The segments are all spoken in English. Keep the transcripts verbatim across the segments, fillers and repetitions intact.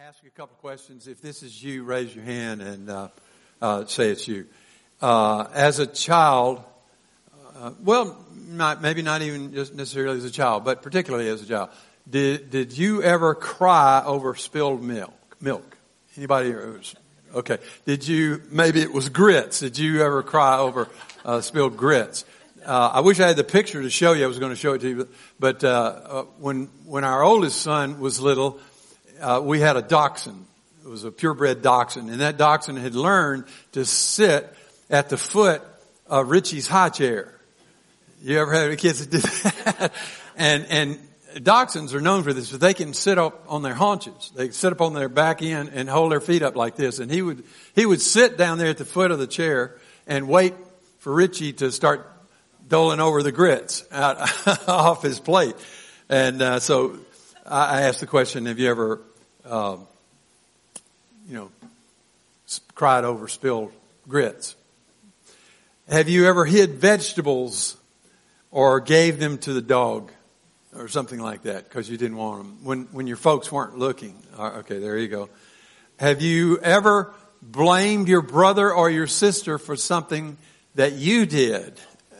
ask you a couple of questions. If this is you, raise your hand and uh, uh, say it's you. Uh, as a child, uh, well, not, maybe not even just necessarily as a child, but particularly as a child, did did you ever cry over spilled milk? Milk? Anybody? Okay. Did you? Maybe it was grits. Did you ever cry over uh, spilled grits? Uh, I wish I had the picture to show you. I was going to show it to you, but, but uh, uh, when when our oldest son was little, uh, we had a dachshund. It was a purebred dachshund, and that dachshund had learned to sit at the foot of Richie's high chair. You ever had any kids that did that? and and dachshunds are known for this, but they can sit up on their haunches. They sit up on their back end and hold their feet up like this. And he would he would sit down there at the foot of the chair and wait for Richie to start doling over the grits out off his plate. And uh, so I asked the question, have you ever, um, you know, cried over spilled grits? Have you ever hid vegetables or gave them to the dog or something like that because you didn't want them when, when your folks weren't looking? Okay, there you go. Have you ever blamed your brother or your sister for something that you did?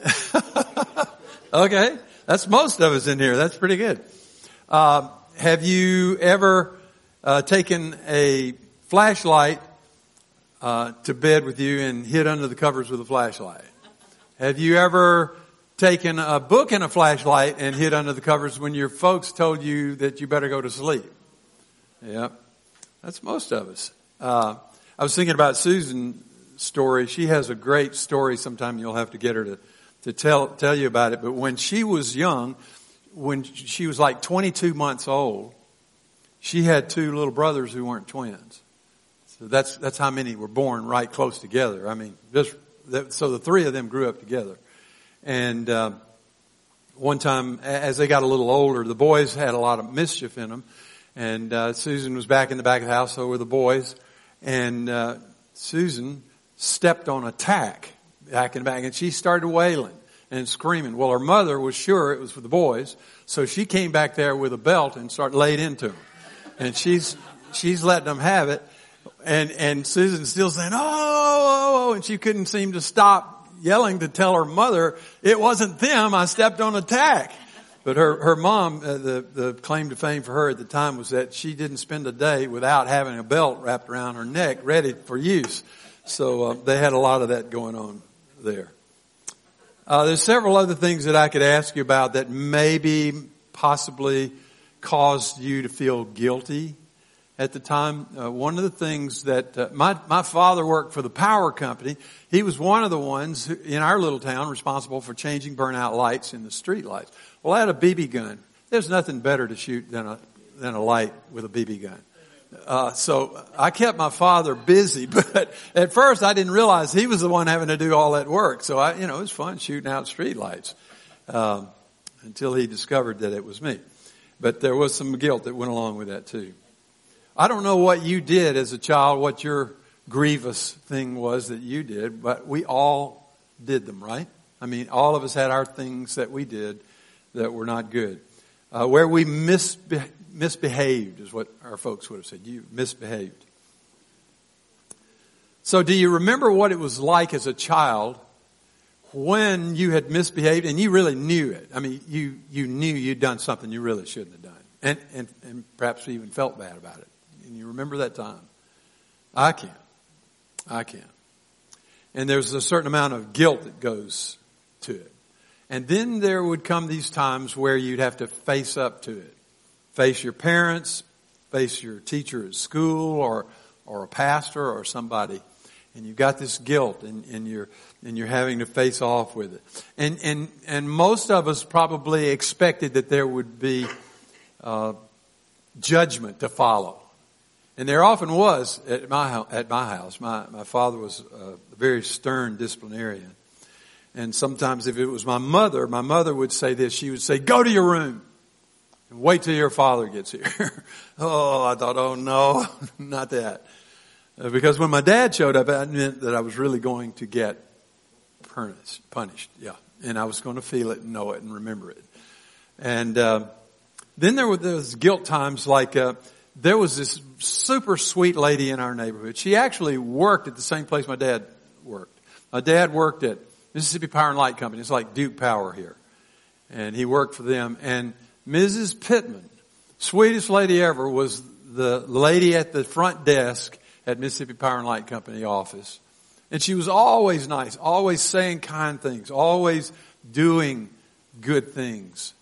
Okay, that's most of us in here. That's pretty good. Uh, have you ever uh, taken a flashlight uh, to bed with you and hid under the covers with a flashlight? Have you ever taken a book and a flashlight and hid under the covers when your folks told you that you better go to sleep? Yep, that's most of us. Uh, I was thinking about Susan's story. She has a great story. Sometime you'll have to get her to to tell tell you about it. But when she was young, when she was like twenty-two months old, she had two little brothers who weren't twins. So that's that's how many were born right close together. I mean, just so the three of them grew up together. And uh, one time, as they got a little older, the boys had a lot of mischief in them. And uh, Susan was back in the back of the house, so were the boys. And uh, Susan stepped on a tack back in the back, and she started wailing and screaming. Well, her mother was sure it was for the boys, so she came back there with a belt and started laid into them. And she's she's letting them have it, and and Susan's still saying, "Oh, oh, oh," and she couldn't seem to stop yelling to tell her mother it wasn't them. I stepped on a tack. But her her mom, uh, the the claim to fame for her at the time was that she didn't spend a day without having a belt wrapped around her neck, ready for use. So uh, they had a lot of that going on there. Uh, there's several other things that I could ask you about that maybe possibly caused you to feel guilty at the time. Uh, one of the things that uh, my my father worked for the power company. He was one of the ones who, in our little town responsible for changing burnout lights in the street lights. Well, I had a B B gun. There's nothing better to shoot than a than a light with a B B gun. Uh, so I kept my father busy, but at first I didn't realize he was the one having to do all that work. So I, you know, it was fun shooting out street lights, um, until he discovered that it was me. But there was some guilt that went along with that too. I don't know what you did as a child, what your grievous thing was that you did, but we all did them, right? I mean, all of us had our things that we did that were not good. Uh, where we misbe- misbehaved is what our folks would have said. You misbehaved. So do you remember what it was like as a child when you had misbehaved and you really knew it? I mean, you, you knew you'd done something you really shouldn't have done. And, and, and perhaps even felt bad about it. And you remember that time? I can. I can. And there's a certain amount of guilt that goes to it. And then there would come these times where you'd have to face up to it. Face your parents, face your teacher at school or, or a pastor or somebody. And you've got this guilt and, and you're, and you're having to face off with it. And, and, and most of us probably expected that there would be, uh, judgment to follow. And there often was at my, at my house. My, my father was a very stern disciplinarian. And sometimes if it was my mother, my mother would say this. She would say, "Go to your room and wait till your father gets here." Oh, I thought, oh no, not that. Uh, because when my dad showed up, that meant that I was really going to get punished. punished. Yeah. And I was going to feel it and know it and remember it. And uh, then there were those guilt times like uh, there was this super sweet lady in our neighborhood. She actually worked at the same place my dad worked. My dad worked at Mississippi Power and Light Company. It's like Duke Power here. And he worked for them. And Missus Pittman, sweetest lady ever, was the lady at the front desk at Mississippi Power and Light Company office. And she was always nice, always saying kind things, always doing good things.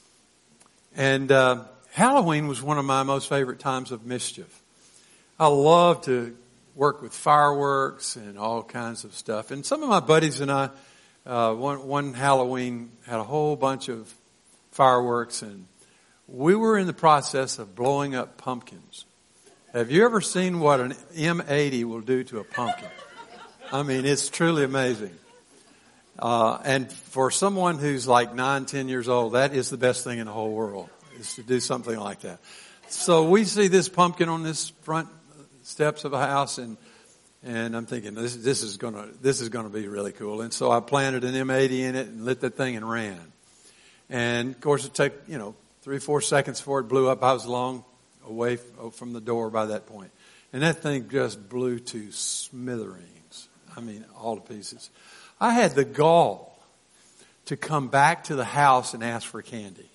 And uh, Halloween was one of my most favorite times of mischief. I love to work with fireworks and all kinds of stuff. And some of my buddies and I, uh, one, one Halloween had a whole bunch of fireworks, and we were in the process of blowing up pumpkins. Have you ever seen what an M eighty will do to a pumpkin? I mean, it's truly amazing. Uh, and for someone who's like nine, ten years old, that is the best thing in the whole world, is to do something like that. So we see this pumpkin on this front steps of a house, and and I'm thinking, this this is gonna this is gonna be really cool. And so I planted an M eighty in it and lit that thing and ran. And of course, it took you know three, four seconds before it blew up. I was long away from the door by that point. And that thing just blew to smithereens. I mean, all to pieces. I had the gall to come back to the house and ask for candy.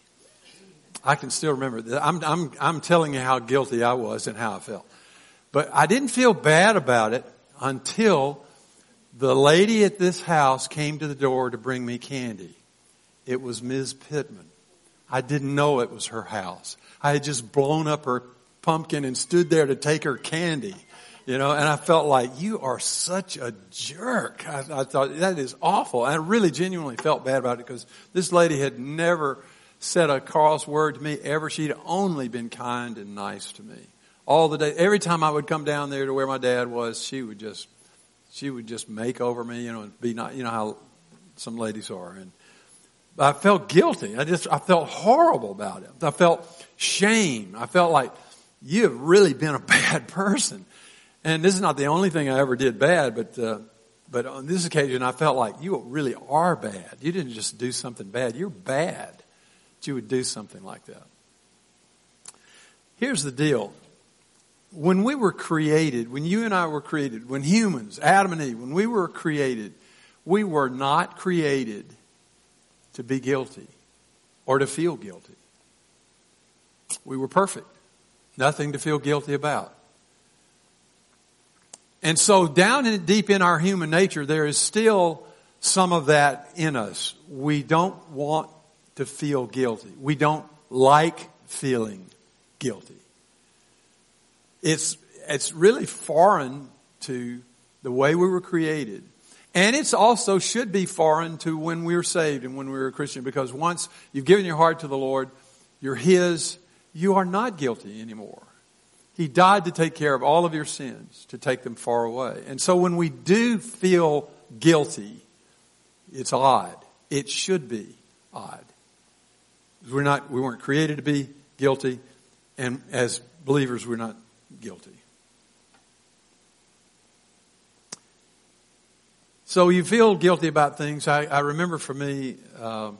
I can still remember that. I'm, I'm, I'm telling you how guilty I was and how I felt. But I didn't feel bad about it until the lady at this house came to the door to bring me candy. It was Miz Pittman. I didn't know it was her house. I had just blown up her pumpkin and stood there to take her candy, you know, and I felt like, you are such a jerk. I, I thought, that is awful. I really genuinely felt bad about it because this lady had never said a cross word to me ever. She'd only been kind and nice to me. All the day, every time I would come down there to where my dad was, she would just, she would just make over me, you know, and be not, you know how some ladies are. And I felt guilty. I just, I felt horrible about it. I felt shame. I felt like, you have really been a bad person. And this is not the only thing I ever did bad, but, uh, but on this occasion I felt like you really are bad. You didn't just do something bad. You're bad that you would do something like that. Here's the deal. When we were created, when you and I were created, when humans, Adam and Eve, when we were created, we were not created to be guilty or to feel guilty. We were perfect. Nothing to feel guilty about. And so down in deep in our human nature, there is still some of that in us. We don't want to feel guilty. We don't like feeling guilty. It's, it's really foreign to the way we were created. And it's also should be foreign to when we were saved and when we were a Christian, because once you've given your heart to the Lord, you're His, you are not guilty anymore. He died to take care of all of your sins, to take them far away. And so when we do feel guilty, it's odd. It should be odd. We're not, we weren't created to be guilty, and as believers, we're not guilty. So you feel guilty about things. I, I remember for me, uh,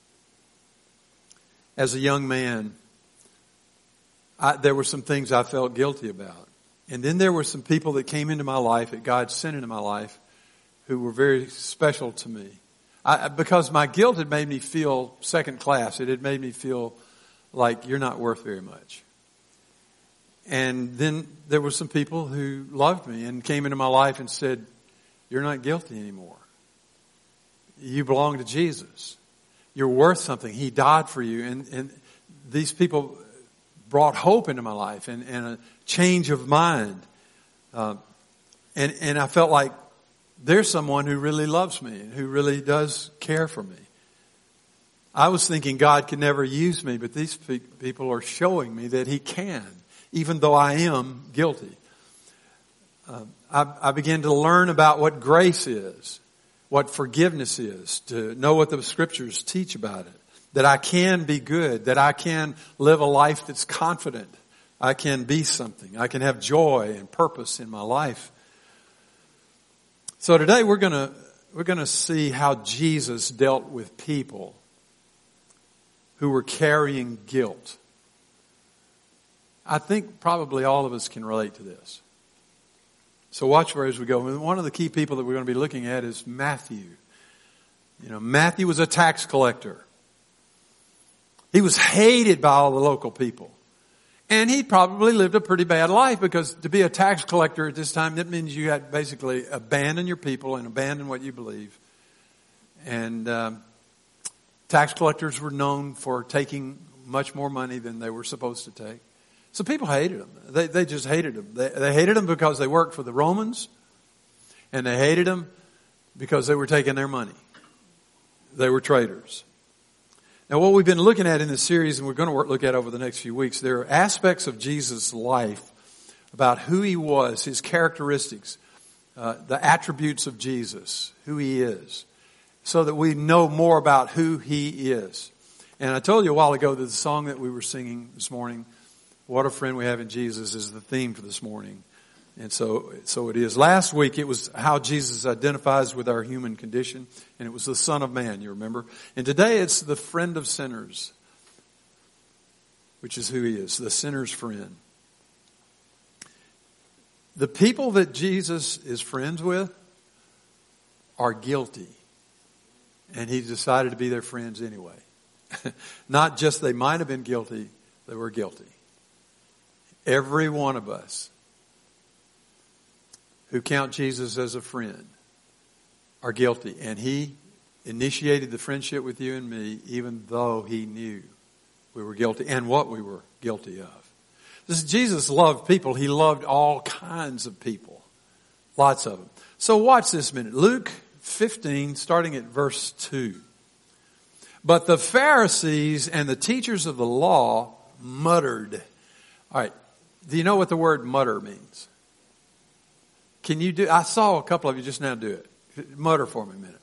as a young man, I, there were some things I felt guilty about. And then there were some people that came into my life, that God sent into my life, who were very special to me. I, because my guilt had made me feel second class. It had made me feel like you're not worth very much. And then there were some people who loved me and came into my life and said, you're not guilty anymore. You belong to Jesus. You're worth something. He died for you. And, and these people brought hope into my life and, and a change of mind. Uh, and, and I felt like there's someone who really loves me and who really does care for me. I was thinking God could never use me, but these pe- people are showing me that He can, even though I am guilty. Uh, I, I began to learn about what grace is, what forgiveness is, to know what the Scriptures teach about it. That I can be good, that I can live a life that's confident. I can be something. I can have joy and purpose in my life. So today we're going to we're going to see how Jesus dealt with people who were carrying guilt. I think probably all of us can relate to this. So watch where as we go. One of the key people that we're going to be looking at is Matthew. You know, Matthew was a tax collector. He was hated by all the local people. And he probably lived a pretty bad life, because to be a tax collector at this time, that means you had basically abandon your people and abandon what you believe. And um, tax collectors were known for taking much more money than they were supposed to take. So people hated them. They, they just hated them. They, they hated them because they worked for the Romans, and they hated them because they were taking their money. They were traitors. Now, what we've been looking at in this series, and we're going to work, look at over the next few weeks, there are aspects of Jesus' life about who he was, his characteristics, uh, the attributes of Jesus, who he is, so that we know more about who he is. And I told you a while ago that the song that we were singing this morning, "What a Friend We Have in Jesus," is the theme for this morning. And so, so it is. Last week it was how Jesus identifies with our human condition, and it was the Son of Man, you remember. And today it's the friend of sinners, which is who he is, the sinner's friend. The people that Jesus is friends with are guilty, and he decided to be their friends anyway. Not just they might have been guilty, they were guilty. Every one of us who count Jesus as a friend are guilty. And he initiated the friendship with you and me, even though he knew we were guilty and what we were guilty of. This, Jesus loved people. He loved all kinds of people. Lots of them. So watch this minute. Luke fifteen, starting at verse two. But the Pharisees and the teachers of the law muttered. All right. Do you know what the word mutter means? Can you do, I saw a couple of you just now do it. Mutter for me a minute.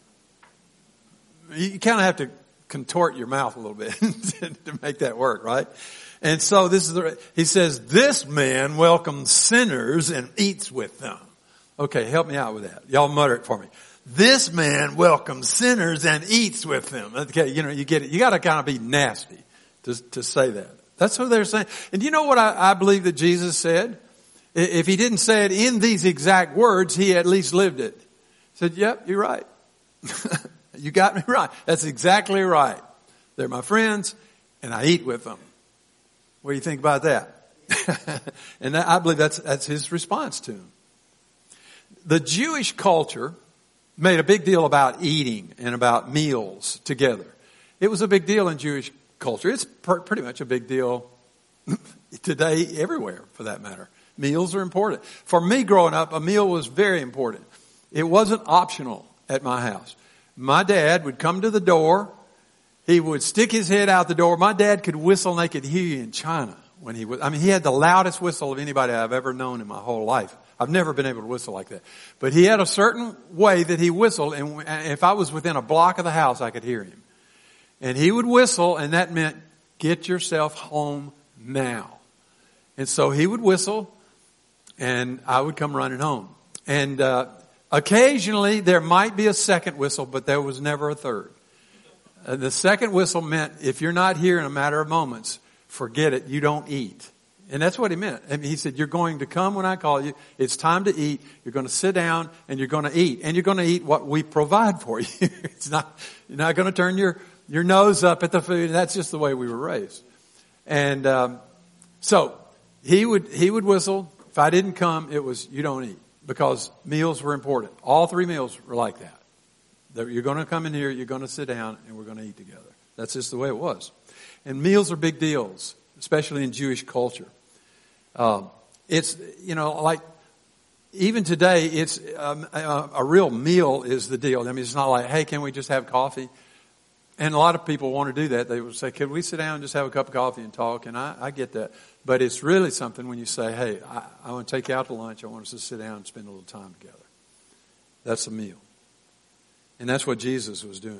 You kind of have to contort your mouth a little bit to make that work, right? And so this is the, he says, this man welcomes sinners and eats with them. Okay, help me out with that. Y'all mutter it for me. This man welcomes sinners and eats with them. Okay, you know, you get it. You got to kind of be nasty to, to say that. That's what they're saying. And do you know what I, I believe that Jesus said? If he didn't say it in these exact words, he at least lived it. He said, yep, you're right. You got me right. That's exactly right. They're my friends, and I eat with them. What do you think about that? And I believe that's, that's his response to him. The Jewish culture made a big deal about eating and about meals together. It was a big deal in Jewish culture. It's per- pretty much a big deal today everywhere, for that matter. Meals are important. For me growing up, a meal was very important. It wasn't optional at my house. My dad would come to the door. He would stick his head out the door. My dad could whistle and they could hear you in China when he was, I mean, he had the loudest whistle of anybody I've ever known in my whole life. I've never been able to whistle like that. But he had a certain way that he whistled, and if I was within a block of the house, I could hear him. And he would whistle, and that meant, get yourself home now. And so he would whistle, and I would come running home. And uh, occasionally there might be a second whistle, but there was never a third. Uh, the second whistle meant if you're not here in a matter of moments, forget it, you don't eat. And that's what he meant. I mean, he said, you're going to come when I call you. It's time to eat. You're going to sit down and you're going to eat. And you're going to eat what we provide for you. It's not, you're not going to turn your, your nose up at the food. That's just the way we were raised. And um, so he would, he would whistle. If I didn't come, it was, you don't eat, because meals were important. All three meals were like that. That you're going to come in here, you're going to sit down, and we're going to eat together. That's just the way it was. And meals are big deals, especially in Jewish culture. Um, it's, you know, like, even today, it's, um, a, a real meal is the deal. I mean, it's not like, hey, can we just have coffee? And a lot of people want to do that. They would say, could we sit down and just have a cup of coffee and talk? And I, I get that. But it's really something when you say, hey, I, I want to take you out to lunch. I want us to sit down and spend a little time together. That's a meal. And that's what Jesus was doing.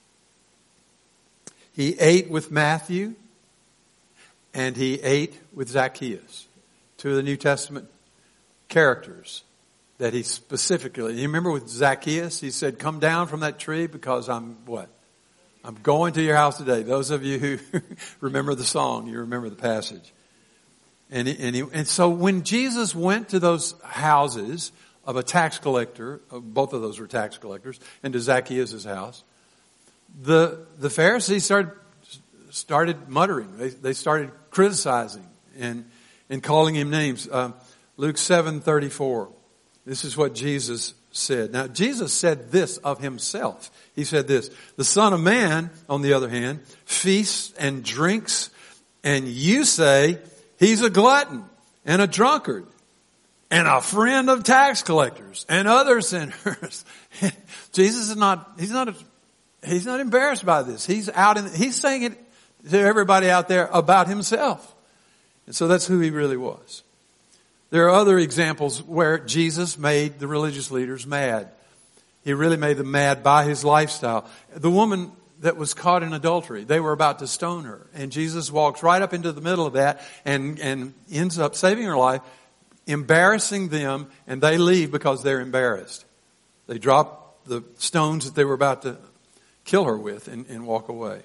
He ate with Matthew and he ate with Zacchaeus, two of the New Testament characters that he specifically, you remember with Zacchaeus, he said, come down from that tree because I'm what? I'm going to your house today. Those of you who remember the song, you remember the passage. And, he, and, he, and so when Jesus went to those houses of a tax collector, both of those were tax collectors, and to Zacchaeus' house, the, the Pharisees started, started muttering. They, they started criticizing and, and calling him names. Um, Luke seven thirty-four. This is what Jesus said. Now, Jesus said this of himself. He said this, the Son of Man, on the other hand, feasts and drinks, and you say he's a glutton and a drunkard and a friend of tax collectors and other sinners. Jesus is not, he's not, a, he's not embarrassed by this. He's out in, he's saying it to everybody out there about himself. And so that's who he really was. There are other examples where Jesus made the religious leaders mad. He really made them mad by his lifestyle. The woman that was caught in adultery, they were about to stone her. And Jesus walks right up into the middle of that and, and ends up saving her life, embarrassing them, and they leave because they're embarrassed. They drop the stones that they were about to kill her with and, and walk away.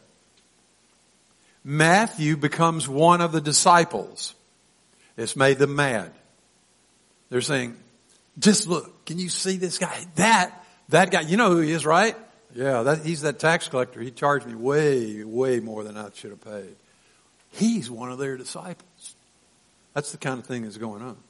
Matthew becomes one of the disciples. It's made them mad. They're saying, just look, can you see this guy? That, that guy, you know who he is, right? Yeah, that, he's that tax collector. He charged me way, way more than I should have paid. He's one of their disciples. That's the kind of thing that's going on.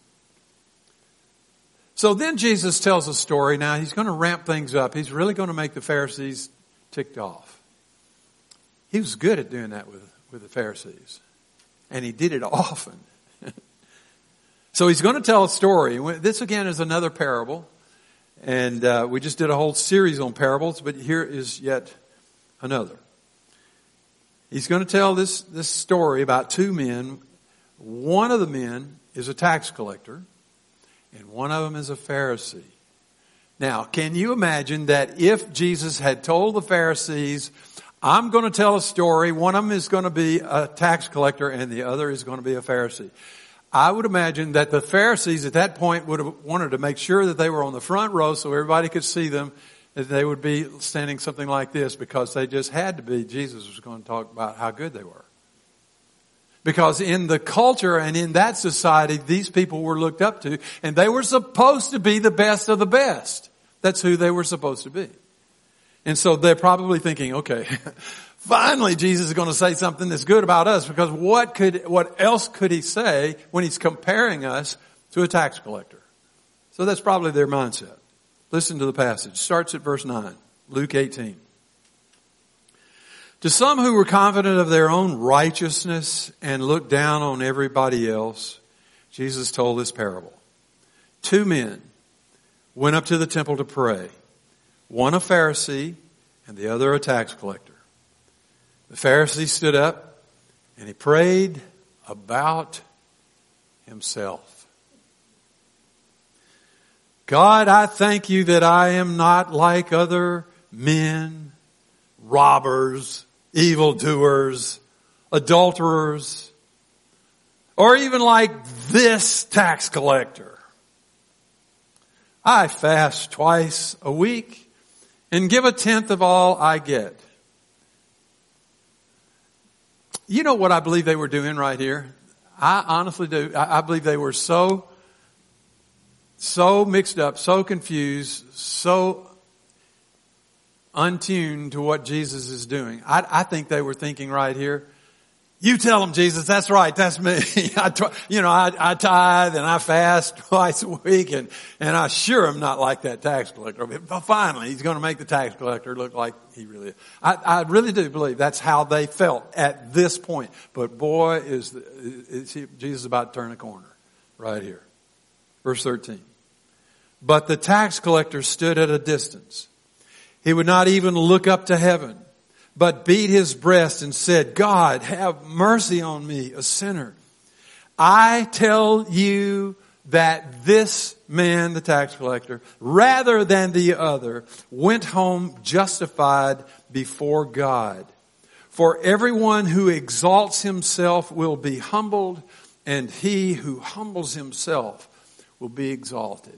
So then Jesus tells a story. Now he's going to ramp things up. He's really going to make the Pharisees ticked off. He was good at doing that with, with the Pharisees. And he did it often. So he's going to tell a story. This again is another parable. And uh, we just did a whole series on parables, but here is yet another. He's going to tell this, this story about two men. One of the men is a tax collector, and one of them is a Pharisee. Now, can you imagine that if Jesus had told the Pharisees, I'm going to tell a story, one of them is going to be a tax collector and the other is going to be a Pharisee. I would imagine that the Pharisees at that point would have wanted to make sure that they were on the front row so everybody could see them, that they would be standing something like this because they just had to be. Jesus was going to talk about how good they were. Because in the culture and in that society, these people were looked up to, and they were supposed to be the best of the best. That's who they were supposed to be. And so they're probably thinking, okay, finally Jesus is going to say something that's good about us, because what could, what else could he say when he's comparing us to a tax collector? So that's probably their mindset. Listen to the passage. Starts at verse nine, Luke eighteen. To some who were confident of their own righteousness and looked down on everybody else, Jesus told this parable. Two men went up to the temple to pray. One a Pharisee and the other a tax collector. The Pharisee stood up and he prayed about himself. God, I thank you that I am not like other men, robbers, evildoers, adulterers, or even like this tax collector. I fast twice a week and give a tenth of all I get. You know what I believe they were doing right here? I honestly do. I, I believe they were so, so mixed up, so confused, so untuned to what Jesus is doing. I, I think they were thinking right here, you tell them, Jesus, that's right, that's me. I, you know, I, I tithe and I fast twice a week, and, and I sure am not like that tax collector. But finally, he's going to make the tax collector look like he really is. I, I really do believe that's how they felt at this point. But boy, is, the, is he, Jesus about to turn a corner right here. Verse thirteen. But the tax collector stood at a distance. He would not even look up to heaven, but beat his breast and said, God, have mercy on me, a sinner. I tell you that this man, the tax collector, rather than the other, went home justified before God. For everyone who exalts himself will be humbled, and he who humbles himself will be exalted.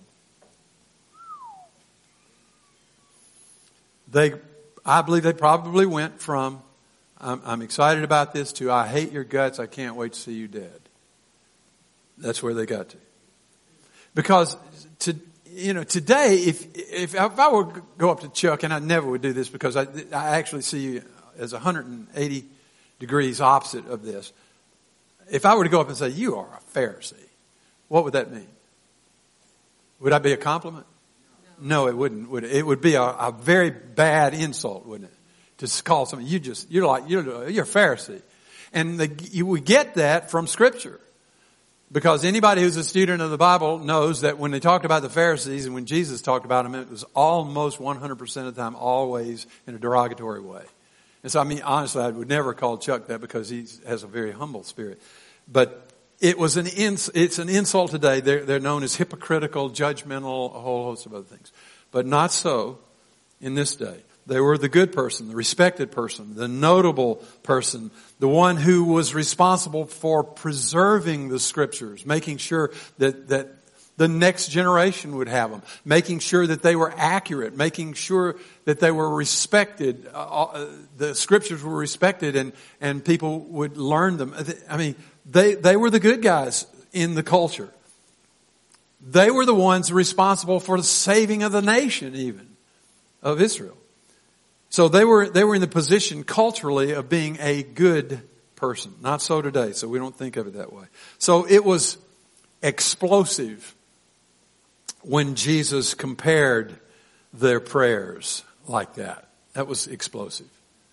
They I believe they probably went from, I'm, I'm excited about this, to I hate your guts, I can't wait to see you dead. That's where they got to. Because to, you know, today, if, if, if I were to go up to Chuck, and I never would do this because I, I actually see you as one hundred eighty degrees opposite of this. If I were to go up and say, you are a Pharisee, what would that mean? Would that be a compliment? No, no it wouldn't. Would it? It would be a, a very bad insult, wouldn't it? To call somebody, you just, you're like, you're, you're a Pharisee. And the, you, we get that from Scripture. Because anybody who's a student of the Bible knows that when they talked about the Pharisees and when Jesus talked about them, it was almost one hundred percent of the time always in a derogatory way. And so, I mean, honestly, I would never call Chuck that because he has a very humble spirit. But it was an ins- it's an insult today. They're, they're known as hypocritical, judgmental, a whole host of other things. But not so in this day. They were the good person, the respected person, the notable person, the one who was responsible for preserving the Scriptures, making sure that, that the next generation would have them, making sure that they were accurate, making sure that they were respected, uh, the Scriptures were respected and, and people would learn them. I mean, they, they were the good guys in the culture. They were the ones responsible for the saving of the nation even, of Israel. So they were, they were in the position culturally of being a good person. Not so today, so we don't think of it that way. So it was explosive when Jesus compared their prayers like that. That was explosive.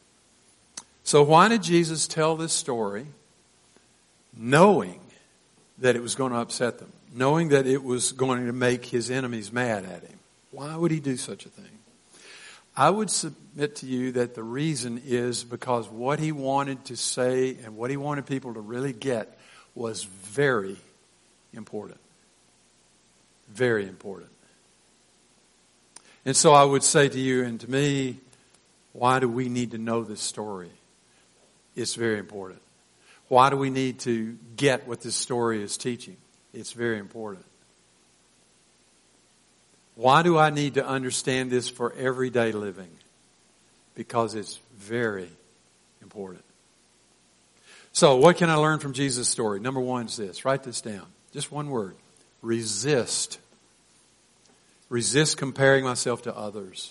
So why did Jesus tell this story knowing that it was going to upset them? Knowing that it was going to make his enemies mad at him? Why would he do such a thing? I would submit to you that the reason is because what he wanted to say and what he wanted people to really get was very important. Very important. And so I would say to you and to me, why do we need to know this story? It's very important. Why do we need to get what this story is teaching? It's very important. Why do I need to understand this for everyday living? Because it's very important. So what can I learn from Jesus' story? Number one is this. Write this down. Just one word. Resist. Resist comparing myself to others.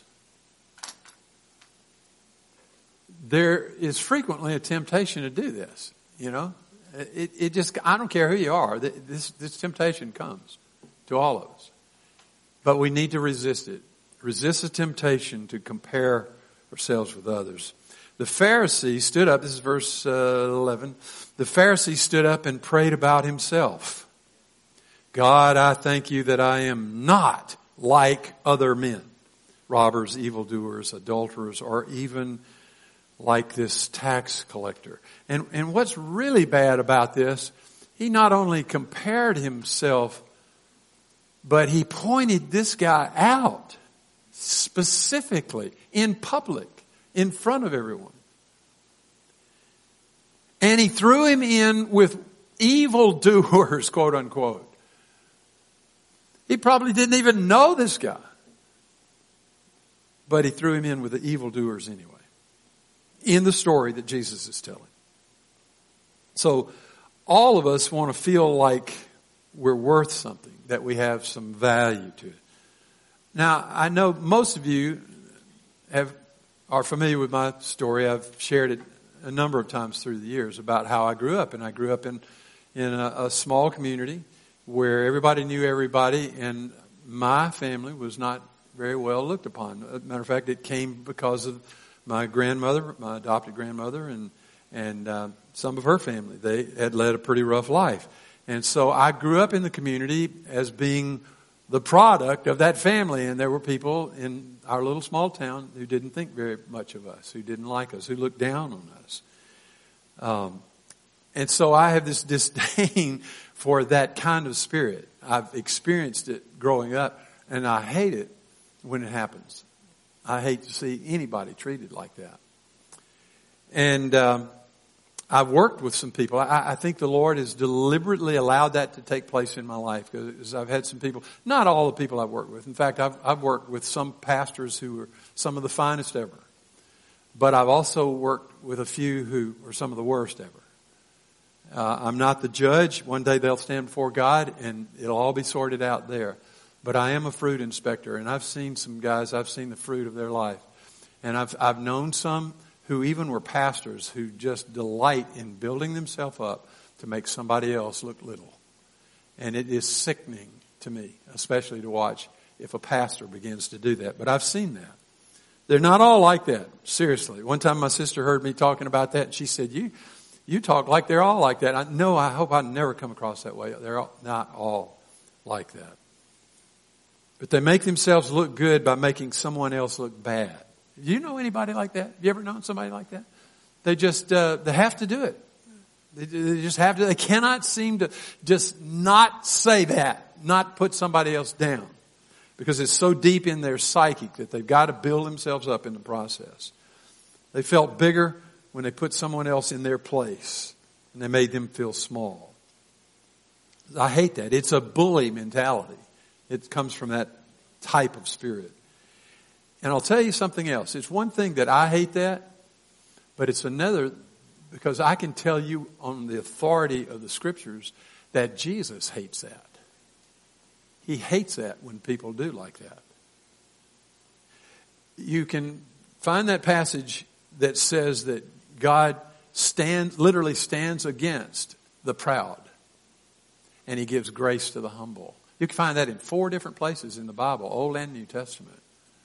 There is frequently a temptation to do this, you know. It, it just, I don't care who you are. This, this temptation comes to all of us. But we need to resist it. Resist the temptation to compare ourselves with others. The Pharisee stood up, this is verse uh, eleven. The Pharisee stood up and prayed about himself. God, I thank you that I am not like other men. Robbers, evildoers, adulterers, or even like this tax collector. And, and what's really bad about this, he not only compared himself, but he pointed this guy out specifically in public, in front of everyone. And he threw him in with evildoers, quote unquote. He probably didn't even know this guy. But he threw him in with the evildoers anyway. In the story that Jesus is telling. So all of us want to feel like we're worth something, that we have some value to it. Now, I know most of you have are familiar with my story. I've shared it a number of times through the years about how I grew up. And I grew up in, in a, a small community where everybody knew everybody, and my family was not very well looked upon. As a matter of fact, it came because of my grandmother, my adopted grandmother, and, and uh, some of her family. They had led a pretty rough life. And so I grew up in the community as being the product of that family. And there were people in our little small town who didn't think very much of us, who didn't like us, who looked down on us. Um, and so I have this disdain for that kind of spirit. I've experienced it growing up, and I hate it when it happens. I hate to see anybody treated like that. And um, I've worked with some people. I, I think the Lord has deliberately allowed that to take place in my life, because I've had some people, not all the people I've worked with. In fact, I've, I've worked with some pastors who are some of the finest ever. But I've also worked with a few who are some of the worst ever. Uh, I'm not the judge. One day they'll stand before God and it'll all be sorted out there. But I am a fruit inspector, and I've seen some guys, I've seen the fruit of their life. And I've, I've known some who even were pastors who just delight in building themselves up to make somebody else look little. And it is sickening to me, especially to watch if a pastor begins to do that. But I've seen that. They're not all like that, seriously. One time my sister heard me talking about that, and she said, you you talk like they're all like that. I, no, I hope I never come across that way. They're all, not all like that. But they make themselves look good by making someone else look bad. Do you know anybody like that? You ever known somebody like that? They just, uh, they have to do it. They, they just have to, they cannot seem to just not say that, not put somebody else down. Because it's so deep in their psychic that they've got to build themselves up in the process. They felt bigger when they put someone else in their place. And they made them feel small. I hate that. It's a bully mentality. It comes from that type of spirit. And I'll tell you something else. It's one thing that I hate that. But it's another, because I can tell you on the authority of the Scriptures that Jesus hates that. He hates that when people do like that. You can find that passage that says that God stands, literally stands against the proud. And He gives grace to the humble. You can find that in four different places in the Bible, Old and New Testament.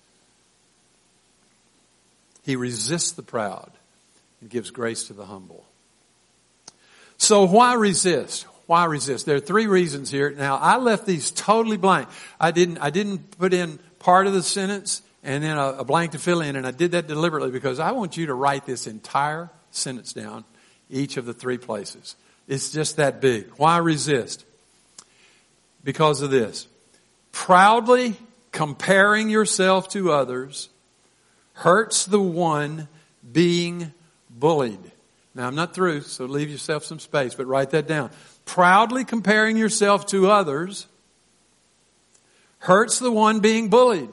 He resists the proud and gives grace to the humble. So why resist? Why resist? There are three reasons here. Now, I left these totally blank. I didn't, I didn't put in part of the sentence and then a, a blank to fill in, and I did that deliberately because I want you to write this entire sentence down, each of the three places. It's just that big. Why resist? Because of this. Proudly comparing yourself to others hurts the one being bullied. Now, I'm not through, so leave yourself some space, but write that down. Proudly comparing yourself to others hurts the one being bullied.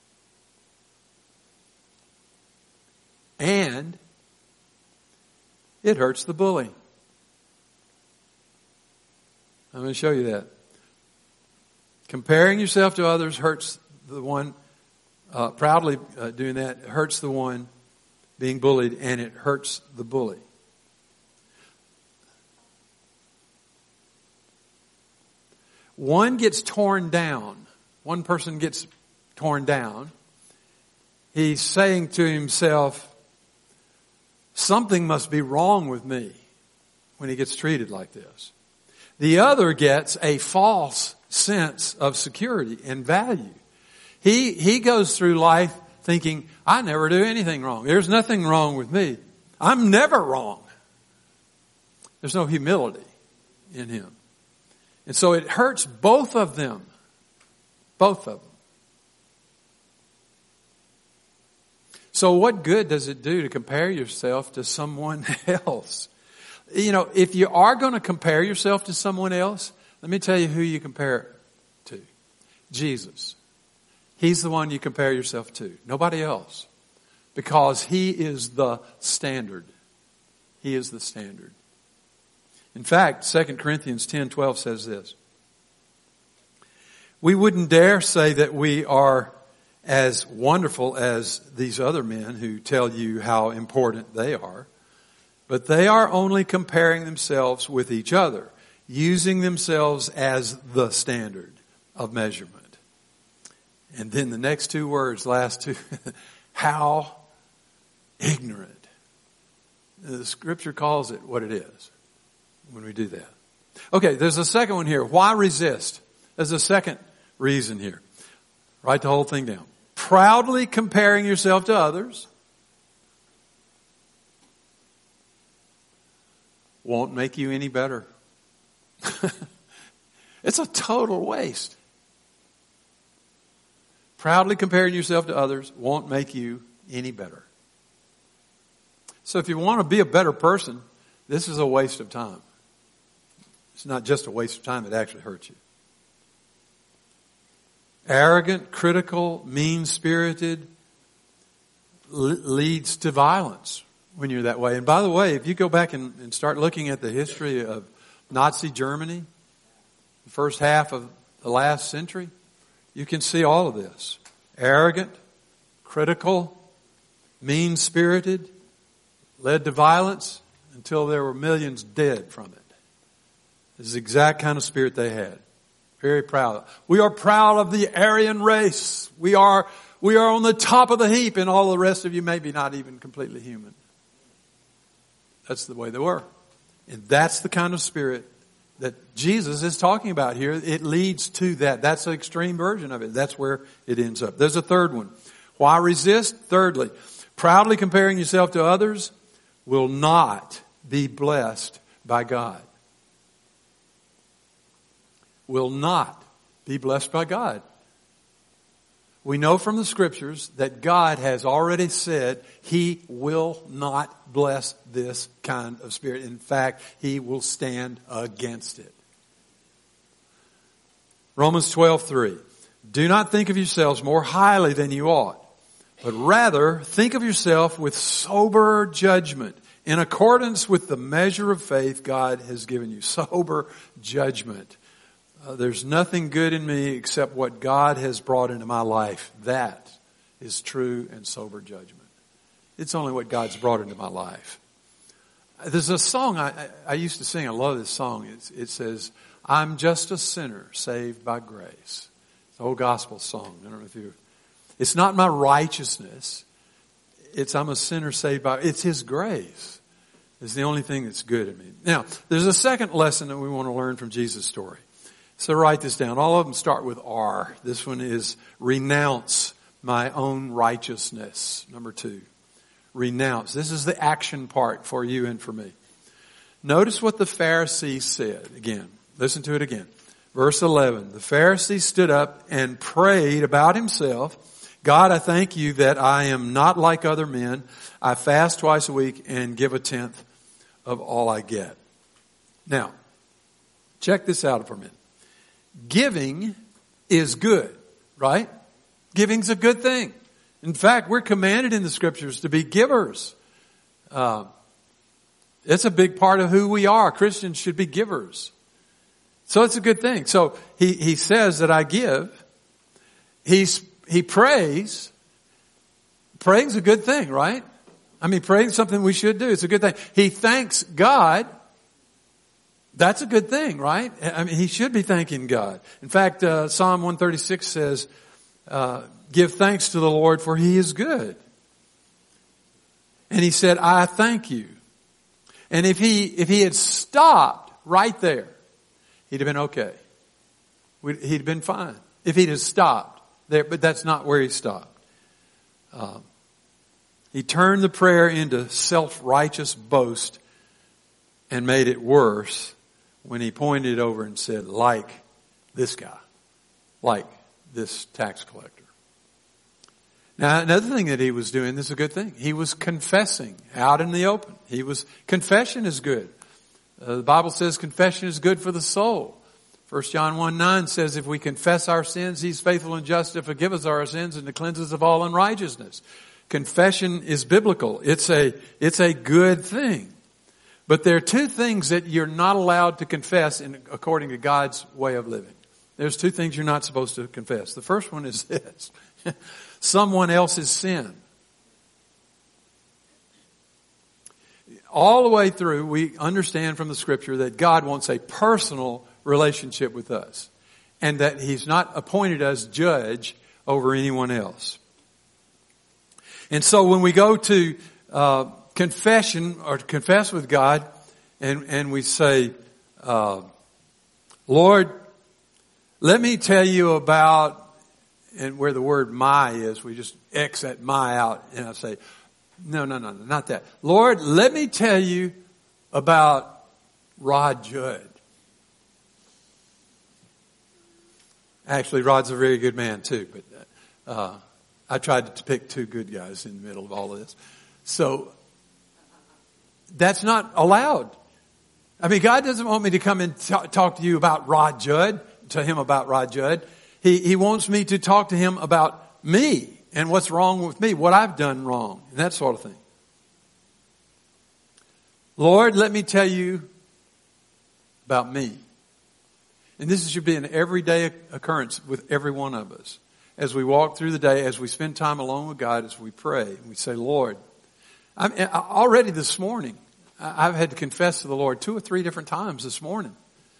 And it hurts the bully. I'm going to show you that. Comparing yourself to others hurts the one, uh, proudly uh, doing that hurts the one being bullied, and it hurts the bully. One gets torn down. One person gets torn down. He's saying to himself, something must be wrong with me when he gets treated like this. The other gets a false sense of security and value. He, he goes through life thinking, I never do anything wrong. There's nothing wrong with me. I'm never wrong. There's no humility in him. And so it hurts both of them. Both of them. So what good does it do to compare yourself to someone else? You know, if you are going to compare yourself to someone else, let me tell you who you compare it to. Jesus. He's the one you compare yourself to. Nobody else. Because He is the standard. He is the standard. In fact, Second Corinthians ten twelve says this. We wouldn't dare say that we are as wonderful as these other men who tell you how important they are, but they are only comparing themselves with each other, using themselves as the standard of measurement. And then the next two words, last two, how ignorant. The Scripture calls it what it is when we do that. Okay, there's a second one here. Why resist? There's a second reason here. Write the whole thing down. Proudly comparing yourself to others won't make you any better. It's a total waste. Proudly comparing yourself to others won't make you any better. So if you want to be a better person, this is a waste of time. It's not just a waste of time, it actually hurts you. Arrogant, critical, mean-spirited leads to violence. when you're that way. And by the way, if you go back and, and start looking at the history of Nazi Germany, the first half of the last century, you can see all of this. Arrogant, critical, mean-spirited, led to violence until there were millions dead from it. This is the exact kind of spirit they had. Very proud. We are proud of the Aryan race. We are, we are on the top of the heap, and all the rest of you maybe not even completely human. That's the way they were. And that's the kind of spirit that Jesus is talking about here. It leads to that. That's the extreme version of it. That's where it ends up. There's a third one. Why resist? Thirdly, proudly comparing yourself to others will not be blessed by God. Will not be blessed by God. We know from the scriptures that God has already said He will not bless this kind of spirit. In fact, He will stand against it. Romans twelve three. Do not think of yourselves more highly than you ought, but rather think of yourself with sober judgment, in accordance with the measure of faith God has given you. Sober judgment. Uh, there's nothing good in me except what God has brought into my life. That is true and sober judgment. It's only what God's brought into my life. There's a song I, I, I used to sing. I love this song. It's, it says, I'm just a sinner saved by grace. It's an old gospel song. I don't know if you. It's not my righteousness. It's I'm a sinner saved by. It's His grace. It's the only thing that's good in me. Now, there's a second lesson that we want to learn from Jesus' story. So write this down. All of them start with R. This one is renounce my own righteousness. Number two, renounce. This is the action part for you and for me. Notice what the Pharisee said. Again, listen to it again. Verse eleven, the Pharisee stood up and prayed about himself. God, I thank you that I am not like other men. I fast twice a week and give a tenth of all I get. Now, check this out for a minute. Giving is good, right? Giving's a good thing. In fact, we're commanded in the scriptures to be givers. Uh, it's a big part of who we are. Christians should be givers. So it's a good thing. So he, he says that I give. He's, he prays. Praying's a good thing, right? I mean, praying's something we should do. It's a good thing. He thanks God. That's a good thing, right? I mean, he should be thanking God. In fact, uh, Psalm one thirty-six says, uh, give thanks to the Lord for He is good. And he said, I thank you. And if he, if he had stopped right there, he'd have been okay. We'd, he'd have been fine. If he'd have stopped there, but that's not where he stopped. Um, he turned the prayer into self-righteous boast and made it worse when he pointed over and said, like this guy, like this tax collector. Now, another thing that he was doing, this is a good thing. He was confessing out in the open. He was, confession is good. Uh, the Bible says confession is good for the soul. First John one nine says if we confess our sins, He's faithful and just to forgive us our sins and to cleanse us of all unrighteousness. Confession is biblical. It's a, it's a good thing. But there are two things that you're not allowed to confess in, according to God's way of living. There's two things you're not supposed to confess. The first one is this. Someone else's sin. All the way through, we understand from the scripture that God wants a personal relationship with us. And that He's not appointed us judge over anyone else. And so when we go to uh confession or to confess with God and, and we say, uh, Lord, let me tell you about, and where the word my is, we just X that my out and I say, no, no, no, no, not that. Lord, let me tell you about Rod Judd. Actually, Rod's a very good man too, but, uh, I tried to pick two good guys in the middle of all of this. So, that's not allowed. I mean, God doesn't want me to come and t- talk to you about Rod Judd, to him about Rod Judd. He, he wants me to talk to him about me and what's wrong with me, what I've done wrong, and that sort of thing. Lord, let me tell you about me. And this should be an everyday occurrence with every one of us. As we walk through the day, as we spend time alone with God, as we pray, we say, Lord, I'm, already this morning, I've had to confess to the Lord two or three different times this morning.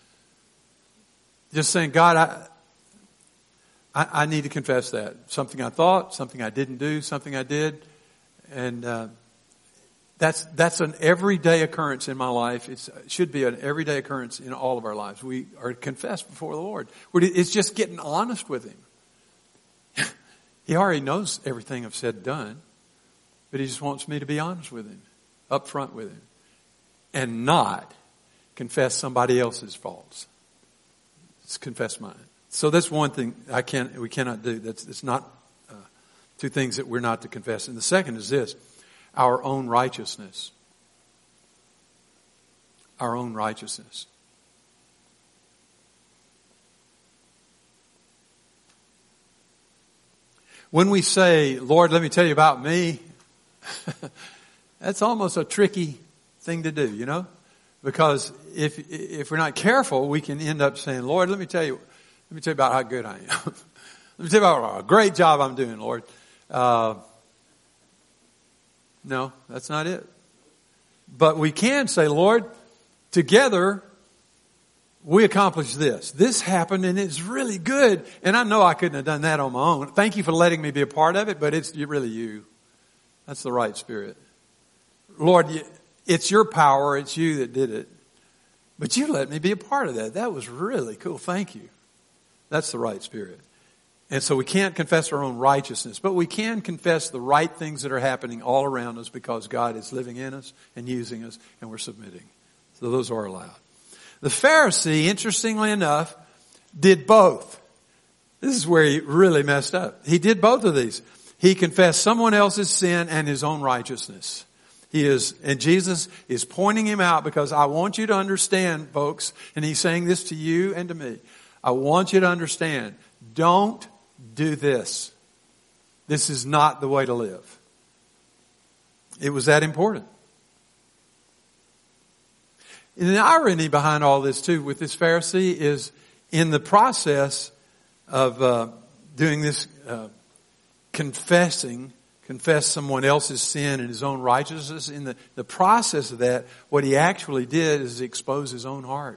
Just saying, God, I, I, I need to confess that. Something I thought, something I didn't do, something I did. And uh, that's that's an everyday occurrence in my life. It's, it should be an everyday occurrence in all of our lives. We are confessed before the Lord. It's just getting honest with Him. He already knows everything I've said and done. But He just wants me to be honest with Him, up front with Him, and not confess somebody else's faults. It's confess mine. So that's one thing I can't, we cannot do. That's, it's not uh, two things that we're not to confess. And the second is this, our own righteousness. Our own righteousness. When we say, Lord, let me tell you about me, that's almost a tricky thing to do, you know? Because if if we're not careful, we can end up saying, Lord, let me tell you, let me tell you about how good I am. Let me tell you about a great job I'm doing, Lord. Uh, no, that's not it. But we can say, Lord, together we accomplished this. This happened and it's really good. And I know I couldn't have done that on my own. Thank you for letting me be a part of it, but it's really you. That's the right spirit. Lord, it's your power. It's you that did it. But you let me be a part of that. That was really cool. Thank you. That's the right spirit. And so we can't confess our own righteousness, but we can confess the right things that are happening all around us because God is living in us and using us and we're submitting. So those are allowed. The Pharisee, interestingly enough, did both. This is where he really messed up. He did both of these. He confessed someone else's sin and his own righteousness. He is, and Jesus is pointing him out because I want you to understand, folks, and He's saying this to you and to me. I want you to understand, don't do this. This is not the way to live. It was that important. And the irony behind all this too with this Pharisee is in the process of uh, doing this uh, confessing, confess someone else's sin and his own righteousness, in the, the process of that, what he actually did is expose his own heart.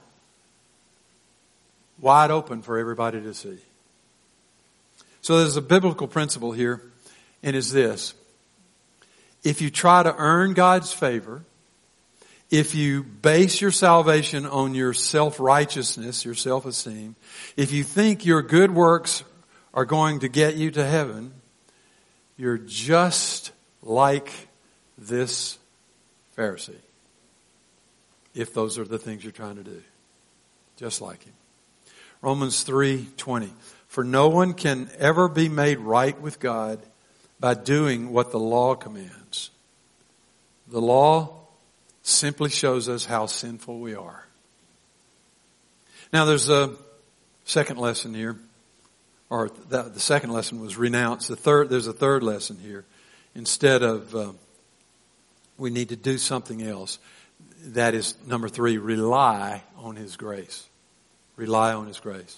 Wide open for everybody to see. So there's a biblical principle here, and is this. If you try to earn God's favor, if you base your salvation on your self-righteousness, your self-esteem, if you think your good works are going to get you to heaven, you're just like this Pharisee. If those are the things you're trying to do. Just like him. Romans three twenty. For no one can ever be made right with God by doing what the law commands. The law simply shows us how sinful we are. Now there's a second lesson here. Or the, the second lesson was renounce. The third, there's a third lesson here. Instead of uh, we need to do something else. That is number three, rely on His grace. Rely on His grace.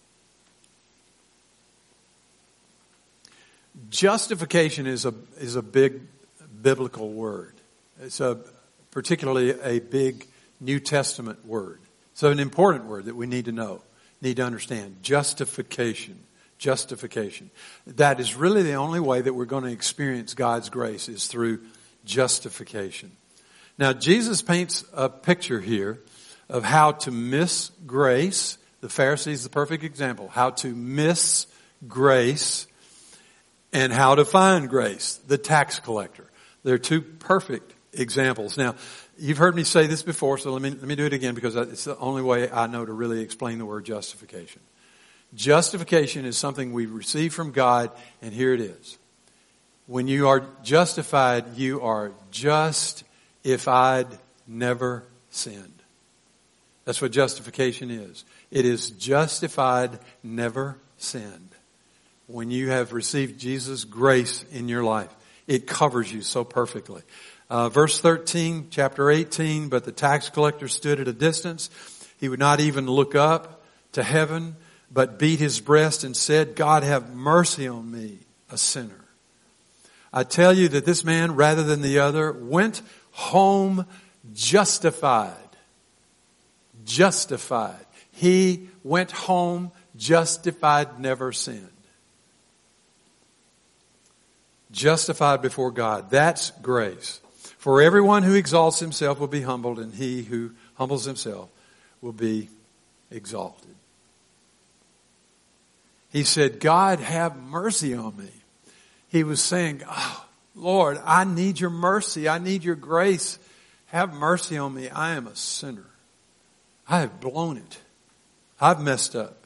Justification is a is a big biblical word. It's a particularly a big New Testament word. So an important word that we need to know, need to understand. Justification. Justification. That is really the only way that we're going to experience God's grace is through justification. Now Jesus paints a picture here of how to miss grace. The Pharisee is the perfect example. How to miss grace and how to find grace. The tax collector. They're two perfect examples. Now, you've heard me say this before, so let me, let me do it again because it's the only way I know to really explain the word justification. Justification is something we receive from God, and here it is. When you are justified, you are just if I'd never sinned. That's what justification is. It is justified, never sinned. When you have received Jesus' grace in your life, it covers you so perfectly. Uh, verse thirteen, chapter eighteen, but the tax collector stood at a distance. He would not even look up to heaven, but beat his breast and said, God, have mercy on me, a sinner. I tell you that this man, rather than the other, went home justified. Justified. He went home justified, never sinned. Justified before God. That's grace. For everyone who exalts himself will be humbled, and he who humbles himself will be exalted. He said, God, have mercy on me. He was saying, oh, Lord, I need your mercy. I need your grace. Have mercy on me. I am a sinner. I have blown it. I've messed up.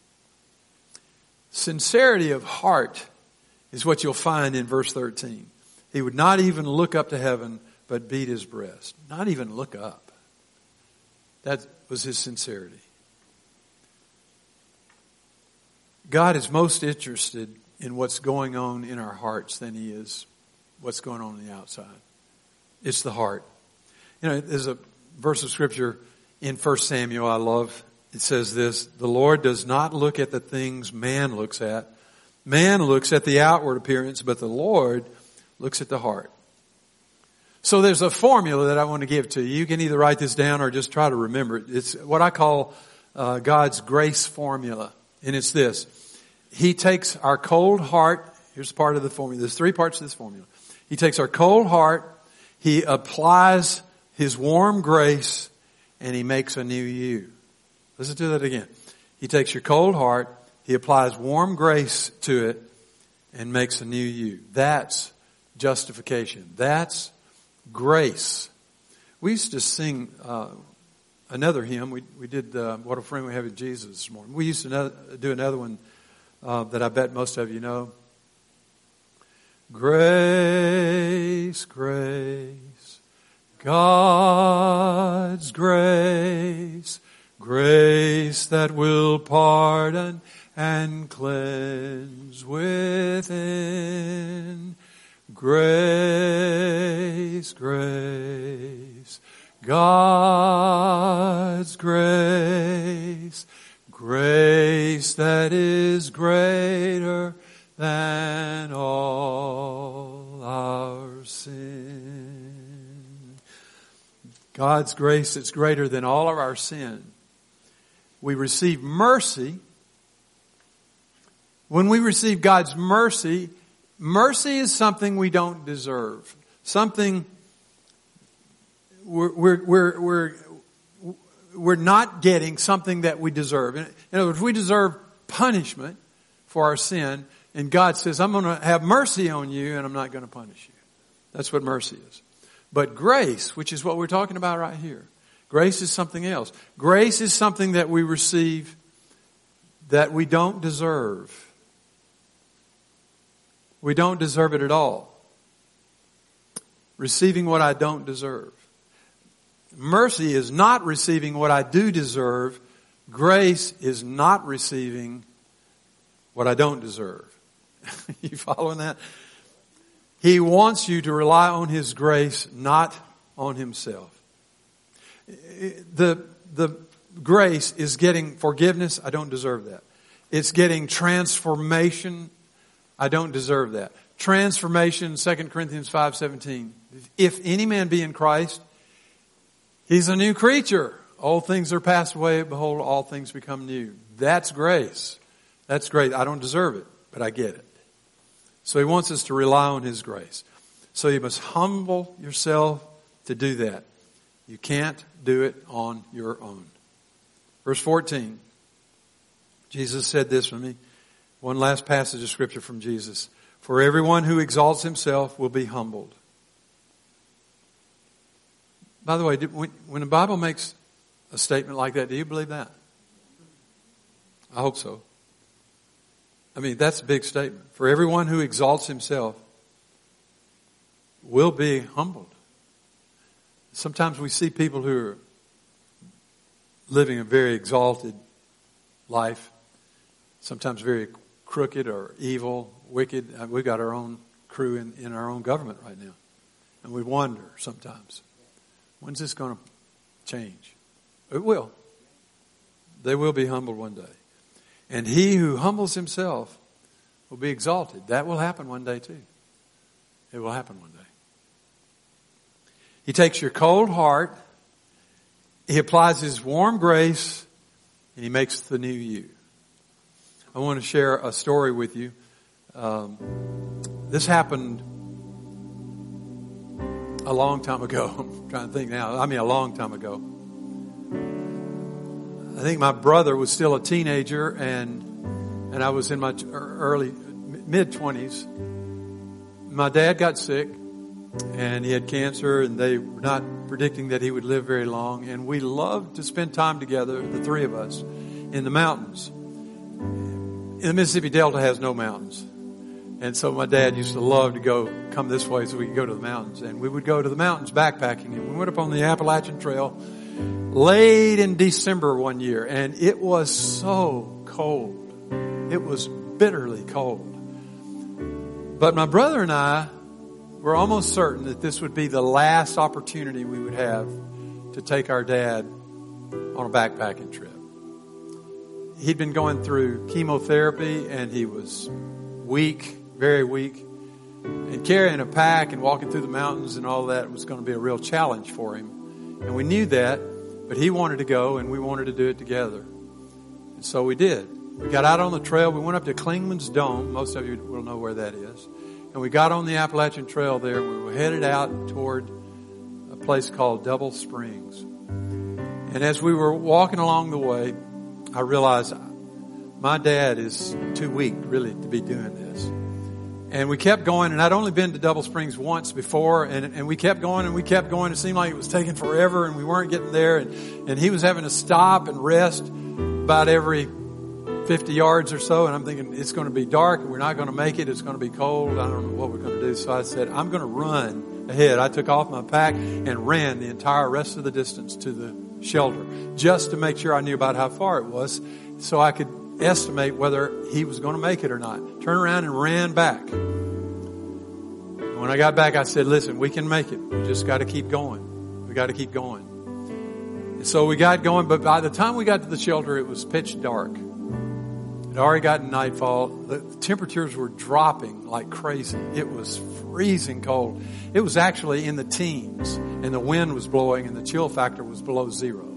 Sincerity of heart is what you'll find in verse thirteen. He would not even look up to heaven, but beat his breast. Not even look up. That was his sincerity. God is most interested in what's going on in our hearts than he is what's going on on the outside. It's the heart. You know, there's a verse of scripture in First Samuel I love. It says this, the Lord does not look at the things man looks at. Man looks at the outward appearance, but the Lord looks at the heart. So there's a formula that I want to give to you. You can either write this down or just try to remember it. It's what I call uh, God's grace formula. And it's this. He takes our cold heart. Here's part of the formula. There's three parts to this formula. He takes our cold heart. He applies his warm grace, and he makes a new you. Listen to that again. He takes your cold heart. He applies warm grace to it and makes a new you. That's justification. That's grace. We used to sing uh, another hymn. We we did uh, What a Friend We Have in Jesus this morning. We used to know, do another one uh, that I bet most of you know. Grace, grace, God's grace, grace that will pardon and cleanse within. Grace, grace, God's grace, grace that is greater than all our sin. God's grace is greater than all of our sin. We receive mercy. When we receive God's mercy, mercy is something we don't deserve. Something we're, we're, we're, we're, we're not getting something that we deserve. In other words, we deserve punishment for our sin. And God says, I'm going to have mercy on you and I'm not going to punish you. That's what mercy is. But grace, which is what we're talking about right here. Grace is something else. Grace is something that we receive that we don't deserve. We don't deserve it at all. Receiving what I don't deserve. Mercy is not receiving what I do deserve. Grace is not receiving what I don't deserve. You following that? He wants you to rely on His grace, not on Himself. The, the grace is getting forgiveness. I don't deserve that. It's getting transformation. I don't deserve that. Transformation, Second Corinthians five seventeen. If any man be in Christ, he's a new creature. Old things are passed away. Behold, all things become new. That's grace. That's great. I don't deserve it, but I get it. So He wants us to rely on His grace. So you must humble yourself to do that. You can't do it on your own. Verse fourteen. Jesus said this for me. One last passage of scripture from Jesus. For everyone who exalts himself will be humbled. By the way, when the Bible makes a statement like that, do you believe that? I hope so. I mean, that's a big statement. For everyone who exalts himself will be humbled. Sometimes we see people who are living a very exalted life, sometimes very crooked or evil, wicked. We've got our own crew in, in our own government right now. And we wonder sometimes, when's this going to change? It will. They will be humbled one day. And he who humbles himself will be exalted. That will happen one day too. It will happen one day. He takes your cold heart, he applies his warm grace, and he makes the new you. I want to share a story with you. Um, this happened a long time ago. I'm trying to think now. I mean, a long time ago. I think my brother was still a teenager, and and I was in my early mid twenties. My dad got sick, and he had cancer, and they were not predicting that he would live very long. And we loved to spend time together, the three of us, in the mountains. In the Mississippi Delta has no mountains. And so my dad used to love to go, come this way so we could go to the mountains. And we would go to the mountains backpacking. And we went up on the Appalachian Trail late in December one year. And it was so cold. It was bitterly cold. But my brother and I were almost certain that this would be the last opportunity we would have to take our dad on a backpacking trip. He'd been going through chemotherapy and he was weak, very weak. And carrying a pack and walking through the mountains and all that was going to be a real challenge for him. And we knew that, but he wanted to go and we wanted to do it together. And so we did. We got out on the trail. We went up to Clingman's Dome. Most of you will know where that is. And we got on the Appalachian Trail there. We were headed out toward a place called Double Springs. And as we were walking along the way, I realized my dad is too weak really to be doing this. And we kept going, and I'd only been to Double Springs once before, and, and we kept going and we kept going. It seemed like it was taking forever and we weren't getting there. And, and he was having to stop and rest about every fifty yards or so, and I'm thinking it's going to be dark and we're not going to make it. It's going to be cold. I don't know what we're going to do. So I said, I'm going to run ahead. I took off my pack and ran the entire rest of the distance to the shelter just to make sure I knew about how far it was so I could estimate whether he was going to make it or not. Turned around and ran back. And when I got back, I said, listen, we can make it. We just got to keep going. We got to keep going. And so we got going, but by the time we got to the shelter, it was pitch dark. It already gotten nightfall. The temperatures were dropping like crazy. It was freezing cold. It was actually in the teens, and the wind was blowing, and the chill factor was below zero.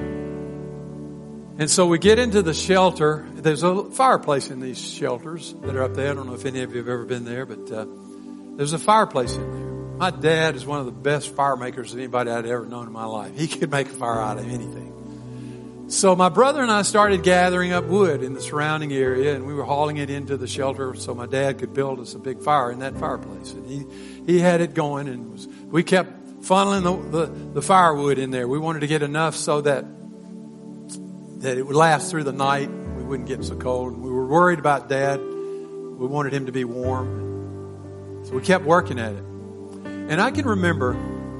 And so we get into the shelter. There's a fireplace in these shelters that are up there. I don't know if any of you have ever been there, but uh, there's a fireplace in there. My dad is one of the best fire makers of anybody I'd ever known in my life. He could make a fire out of anything. So my brother and I started gathering up wood in the surrounding area, and we were hauling it into the shelter so my dad could build us a big fire in that fireplace. And he, he had it going, and was, we kept funneling the, the, the firewood in there. We wanted to get enough so that that it would last through the night. We wouldn't get so cold. We were worried about Dad. We wanted him to be warm. So we kept working at it. And I can remember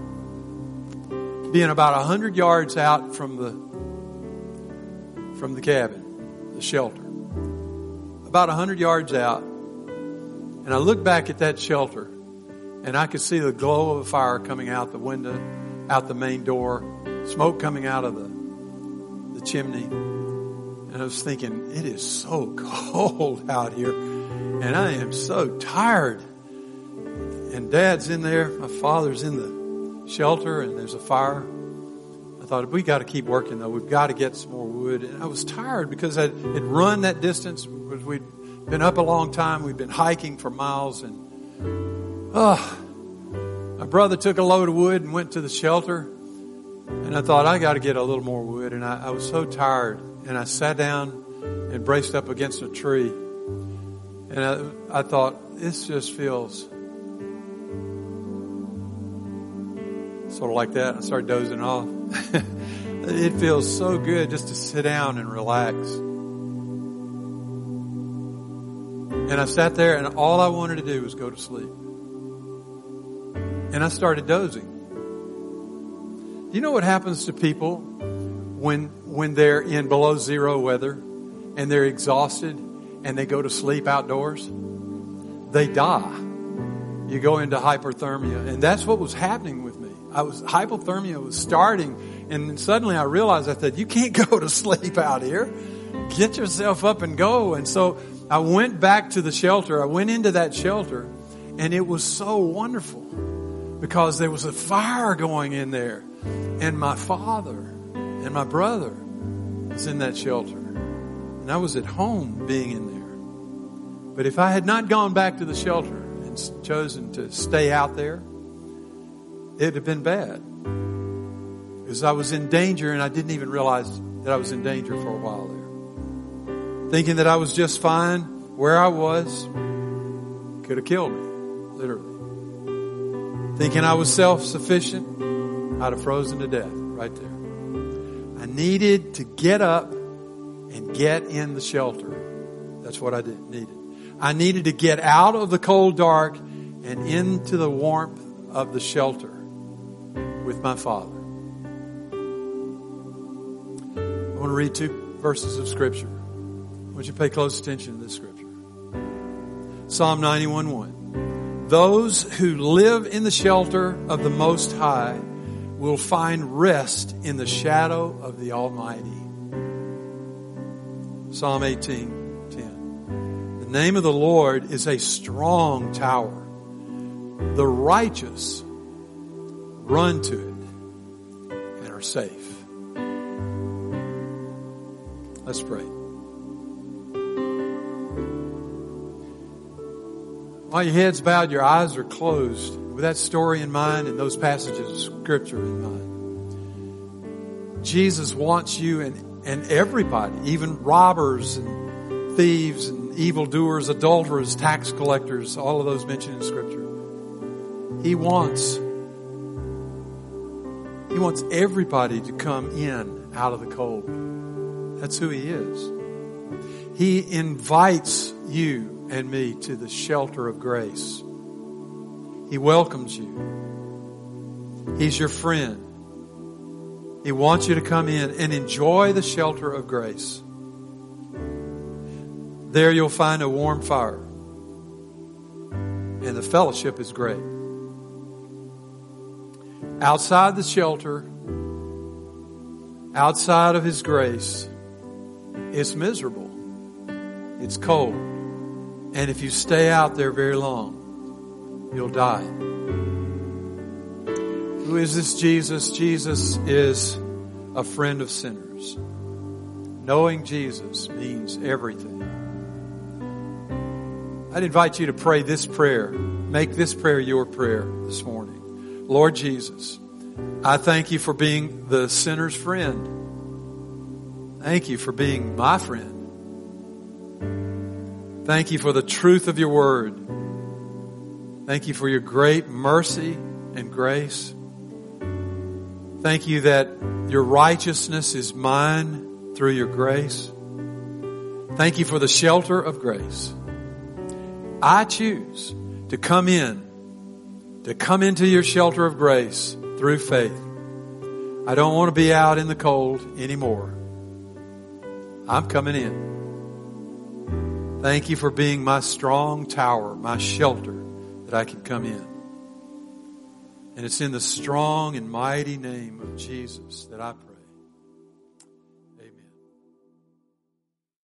being about a hundred yards out from the from the cabin, the shelter. About a hundred yards out. And I looked back at that shelter, and I could see the glow of a fire coming out the window, out the main door, smoke coming out of the the chimney. And I was thinking, it is so cold out here, and I am so tired. And Dad's in there, my father's in the shelter, and there's a fire. I thought, we got to keep working though. We've got to get some more wood. And I was tired because I'd, I'd run that distance. We'd been up a long time. We'd been hiking for miles, and oh, my brother took a load of wood and went to the shelter. And I thought, I got to get a little more wood. And I, I was so tired. And I sat down and braced up against a tree. And I, I thought, this just feels sort of like that. I started dozing off. It feels so good just to sit down and relax. And I sat there, and all I wanted to do was go to sleep. And I started dozing. You know what happens to people when when they're in below zero weather and they're exhausted and they go to sleep outdoors? They die. you go into hypothermia. And that's what was happening with me. I was, hypothermia was starting, and then suddenly I realized, I said, you can't go to sleep out here. Get yourself up and go. And so I went back to the shelter. I went into that shelter, and it was so wonderful because there was a fire going in there. And my father and my brother was in that shelter. And I was at home being in there. But if I had not gone back to the shelter and chosen to stay out there, it'd have been bad. Because I was in danger, and I didn't even realize that I was in danger for a while there. Thinking that I was just fine where I was could have killed me, literally. Thinking I was self-sufficient, I'd have frozen to death right there. I needed to get up and get in the shelter. That's what I did, needed. I needed to get out of the cold dark and into the warmth of the shelter with my Father. I want to read two verses of Scripture. I want you to pay close attention to this Scripture. Psalm ninety-one one. Those who live in the shelter of the Most High will find rest in the shadow of the Almighty. Psalm eighteen ten. The name of the Lord is a strong tower. The righteous run to it and are safe. Let's pray. While your head's bowed, your eyes are closed, with that story in mind and those passages of Scripture in mind, Jesus wants you and, and everybody, even robbers and thieves and evildoers, adulterers, tax collectors, all of those mentioned in Scripture. He wants, He wants everybody to come in out of the cold. That's who He is. He invites you and me to the shelter of grace. He welcomes you. He's your friend. He wants you to come in and enjoy the shelter of grace. There you'll find a warm fire. And the fellowship is great. Outside the shelter, outside of His grace, it's miserable. It's cold. And if you stay out there very long, you'll die. Who is this Jesus? Jesus is a friend of sinners. Knowing Jesus means everything. I'd invite you to pray this prayer. Make this prayer your prayer this morning. Lord Jesus, I thank you for being the sinner's friend. Thank you for being my friend. Thank you for the truth of your word. Thank you for your great mercy and grace. Thank you that your righteousness is mine through your grace. Thank you for the shelter of grace. I choose to come in, to come into your shelter of grace through faith. I don't want to be out in the cold anymore. I'm coming in. Thank you for being my strong tower, my shelter that I can come in. And it's in the strong and mighty name of Jesus that I pray.